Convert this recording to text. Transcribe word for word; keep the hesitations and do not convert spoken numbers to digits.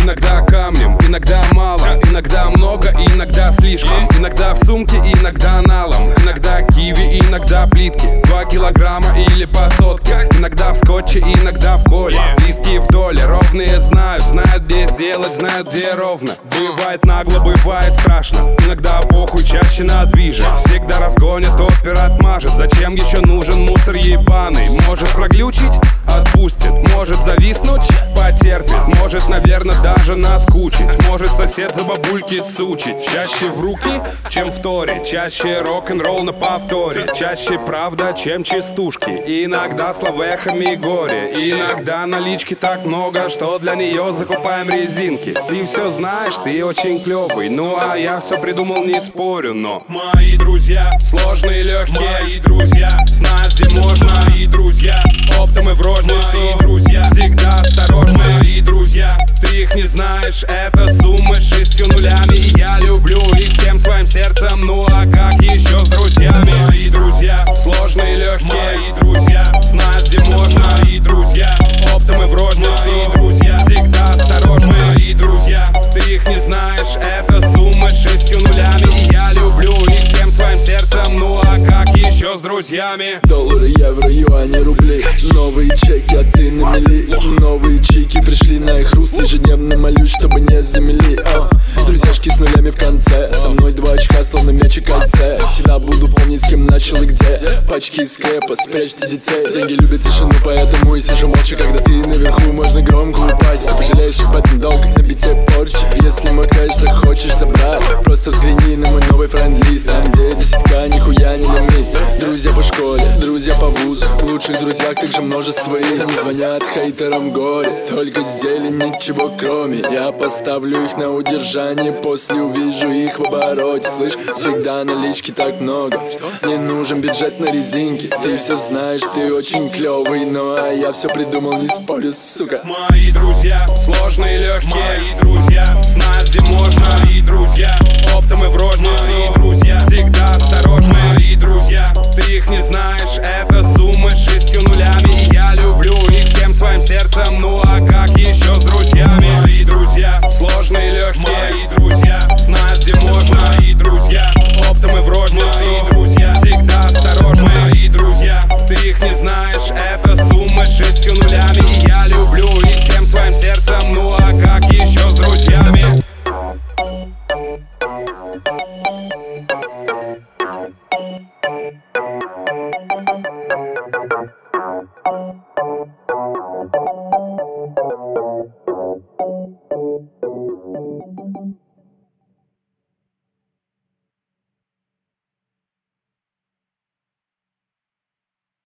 иногда камнем, иногда мало, иногда много, иногда слишком. Иногда в сумке, иногда налом, иногда киви, иногда плитки. Два килограмма или по сотке, иногда в скотче, иногда в коле. Листки в доле, ровные знают, знают где сделать, знают где ровно. Бывает нагло, бывает страшно, иногда похуй, чаще на движе. Всегда разгонят, опер отмажет. Зачем еще нужен мусор ебаный? Может проглючить? Отпустит. Может зависнуть? Потерпит. Может, наверное, даже наскучить. Может сосед за бабульки сучить. Чаще в руки, чем в торе. Чаще рок-н-ролл на повторе. Чаще правда, чем частушки. Иногда с лавехами горе. Иногда налички так много, что для нее закупаем резинки. Ты все знаешь, ты очень клевый. Ну а я все придумал, не спорю, но мои друзья сложные, легкие. Мои друзья знают, где можно. Мои друзья оптом и в розницу. Мои друзья всегда осторожны. Мои друзья, ты их не знаешь, это суммы с шестью нулями. И я люблю их всем своим сердцем. Ну а как еще с друзьями? Мои друзья сложные, легкие. Мои друзья знают, где можно. Мои друзья оптом и в розницу. Мои друзья всегда осторожны. Мои друзья, ты их не знаешь, это суммы с шестью нулями. И я люблю их всем своим сердцем. Ну а как еще с друзьями? Доллары, евро, юани, рубли. Новые чеки, а ты на мели. Новые чеки пришли на их хруст. Ежедневно молюсь, чтобы не замели. О, друзьяшки с нулями в конце. Со мной два очка, словно мяч и кольце. Всегда буду помнить, с кем начал и где. Пачки из кэпа, спрячьте детей. Деньги любят тишину, поэтому и сижу молча. Когда ты наверху, можно громко упасть. Ты пожалеешь об этом долго, как на бите порчи. Если мой кэш захочешь забрать, просто взгляни на мой новый френд-лист. Там где десятка, нихуя не лимит. Друзья по школе, друзья по вузу. В лучших друзьях также множество их. Они звонят хейтерам горе, только зелень, ничего кроме. Я поставлю их на удержание, после увижу их в обороте. Слышь, всегда налички так много, не нужен бюджет на резинке. Ты все знаешь, ты очень клевый, ну а я все придумал, не спорю, сука. Мои друзья сложные, легкие. Мои друзья знают, где можно. Мои друзья оптом и в розницу. Мои друзья всегда осторожны. Мои друзья, ты их не знаешь, это суммы с шестью нулями. И я люблю их всем своим сердцем. Ну а как еще с друзьями? Мои друзья сложные, легкие. Мои друзья знают, где можно. Мои друзья оптом и в розницу. Мои друзья всегда осторожны. Мои друзья, ты их не знаешь, это суммы с шестью нулями. И я люблю их всем своим сердцем. Ну а как еще с друзьями? Thank you.